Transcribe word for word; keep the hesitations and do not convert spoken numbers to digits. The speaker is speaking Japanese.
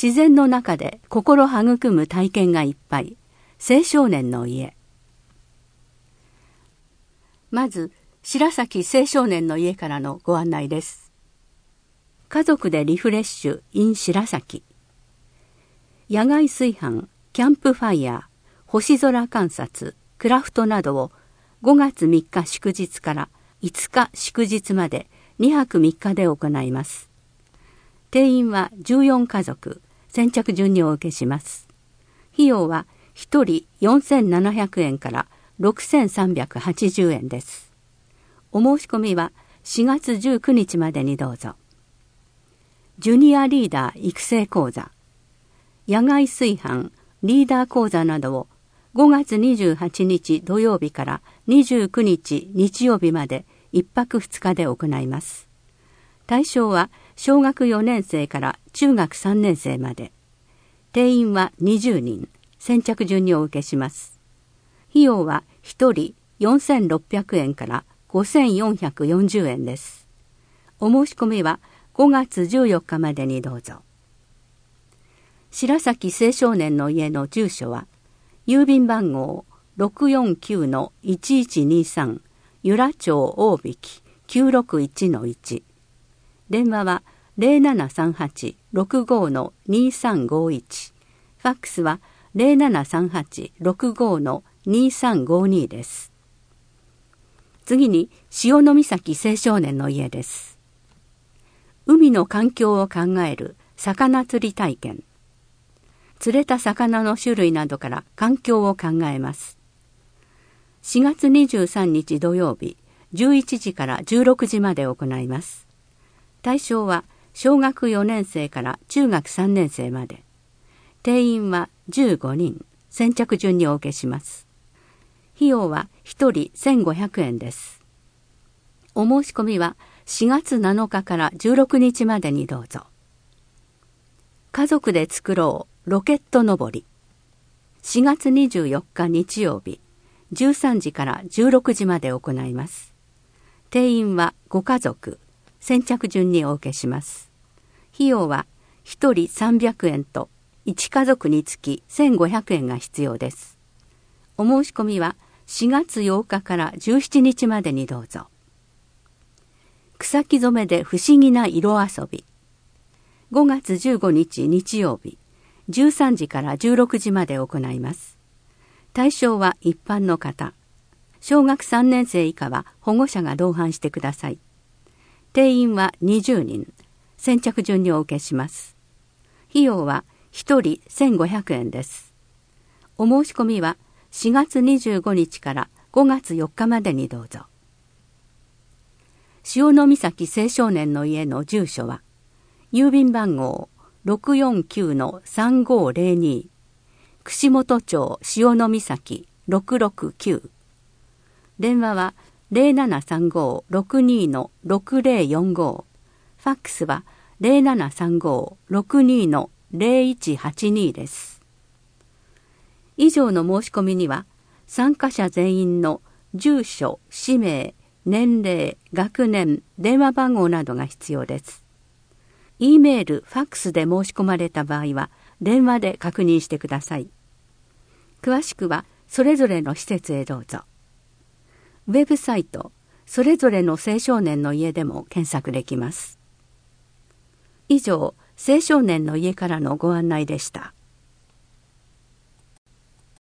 自然の中で心育む体験がいっぱい。青少年の家。まず、白崎青少年の家からのご案内です。家族でリフレッシュ in 白崎。野外炊飯、キャンプファイヤー、星空観察、クラフトなどをごがつみっか祝日からいつか祝日までにはくみっかで行います。定員はじゅうよんかぞく、先着順にお受けします。費用はひとりよんせんななひゃくえんからろくせんさんびゃくはちじゅうえんです。お申し込みはしがつじゅうくにちまでにどうぞ。ジュニアリーダー育成講座、野外炊飯、リーダー講座などをごがつにじゅうはちにち土曜日からにじゅうくにち日曜日までいっぱくふつかで行います。対象は小学よねんせいから中学さんねんせいまで。定員はにじゅうにん、先着順にお受けします。費用はひとりよんせんろっぴゃくえんからごせんよんひゃくよんじゅうえんです。お申し込みはごがつじゅうよっかまでにどうぞ。白崎青少年の家の住所は、郵便番号 ろくよんきゅうのいちいちにさん 由良町大引き きゅうろくいちのいち。電話は ゼロななさんはち ろくごのにさんごいち。ファックスは ゼロななさんはち ろくごのにさんごに です。次に潮岬青少年の家です。海の環境を考える魚釣り体験。釣れた魚の種類などから環境を考えます。しがつにじゅうさんにち土曜日、じゅういちじからじゅうろくじまで行います。対象は小学よねんせいから中学さんねんせいまで。定員はじゅうごにん、先着順にお受けします。費用はひとりせんごひゃくえんです。お申し込みはしがつなのかからじゅうろくにちまでにどうぞ。家族で作ろうロケットのぼり。しがつにじゅうよっか日曜日、じゅうさんじからじゅうろくじまで行います。定員はごかぞく、先着順にお受けします。費用はひとりさんびゃくえんといちかぞくにつきせんごひゃくえんが必要です。お申し込みはしがつようかからじゅうしちにちまでにどうぞ。草木染めで不思議な色遊び。ごがつじゅうごにち日曜日、じゅうさんじからじゅうろくじまで行います。対象は一般の方。小学さんねんせい以下は保護者が同伴してください。定員はにじゅうにん、先着順にお受けします。費用はひとりせんごひゃくえんです。お申し込みはしがつにじゅうごにちからごがつよっかまでにどうぞ。潮岬青少年の家の住所は、郵便番号 ろくよんきゅうのさんごーぜろに 串本町潮岬ろくろくきゅう。電話は ゼロななさんごろくにのろくぜろよんご。ファックスは ゼロななさんごろくにのぜろいちはちに です。以上の申し込みには、参加者全員の住所、氏名、年齢、学年、電話番号などが必要です。E メール、ファックスで申し込まれた場合は、電話で確認してください。詳しくは、それぞれの施設へどうぞ。ウェブサイト、それぞれの青少年の家でも検索できます。以上、青少年の家からのご案内でした。